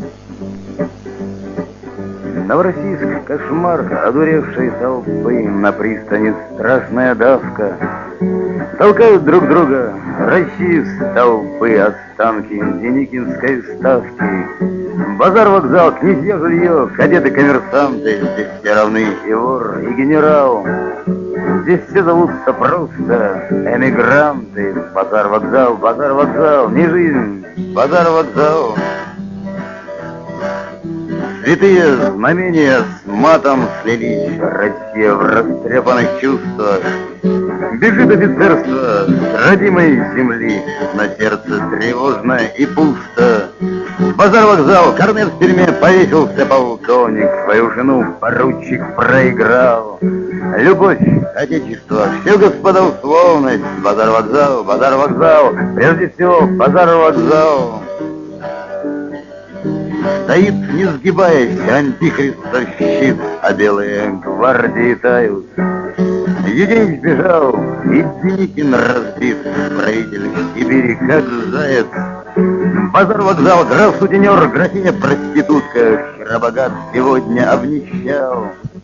Новороссийск — кошмар одуревшей толпы, на пристани страшная давка. Толкают друг друга Россию с толпы останки Деникинской ставки. Базар, вокзал, князья, жилье, кадеты-коммерсанты. Здесь все равны и вор, и генерал. Здесь все зовутся просто эмигранты. Базар, вокзал, не жизнь, базар, вокзал. Святые знамения с матом слились, Россия в растрепанных чувствах. Бежит офицерство с родимой земли, на сердце тревожно и пусто. Базар-вокзал, корнет в тюрьме, повесился полковник, свою жену поручик проиграл. Любовь, отечество, все, господа, условность. Базар-вокзал, прежде всего базар-вокзал. Стоит, не сгибаясь, антихристов щит, а белые гвардии тают. Юденич бежал, и Деникин разбит, строитель в Сибири, как заяц. Базар-вокзал, граф-сутенер, графиня-проститутка, Хиробогат сегодня обнищал.